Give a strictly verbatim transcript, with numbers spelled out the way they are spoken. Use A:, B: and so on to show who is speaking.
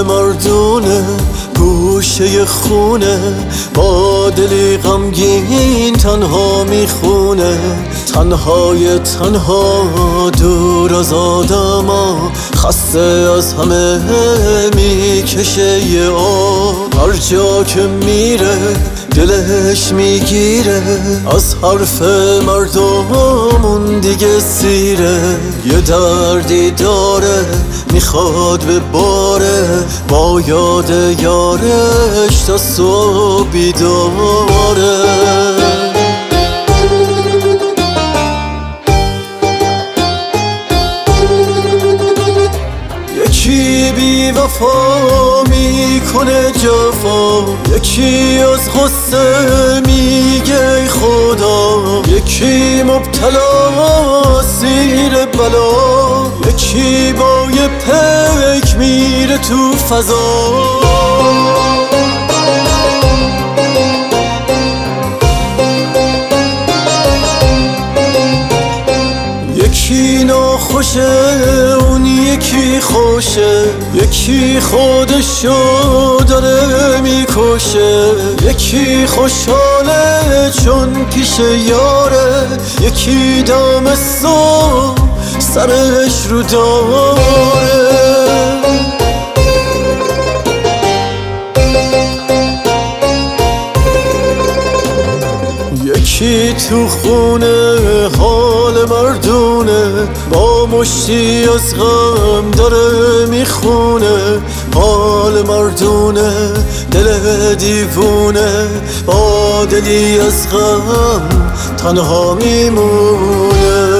A: مردونه گوشه خونه، با دلی غمگین تنها میخونه. تنهای تنها دور از آدما، خسته از همه میکشه یه آب. هر جا که میره دلش میگیره، از حرف مردمون دیگه سیره. یه دردی داره میخواد به باره، با یاد یارش تا صبح بیداره. یکی بی وفا میکنه جفا، یکی از غصه میگه ای خدا. یکی مبتلا زیر بلا، یکی با یه پیک میره تو فضا. یکی ناخوشه اون یکی خوشه، یکی خودشو داره میکشه. یکی خوشحاله چون پیش یاره، یکی دم صبح سرش رو داره. یکی تو خونه حال مردونه، با مشتی از غم داره میخونه. حال مردونه دل دیوونه، با دلی از غم تنها میمونه.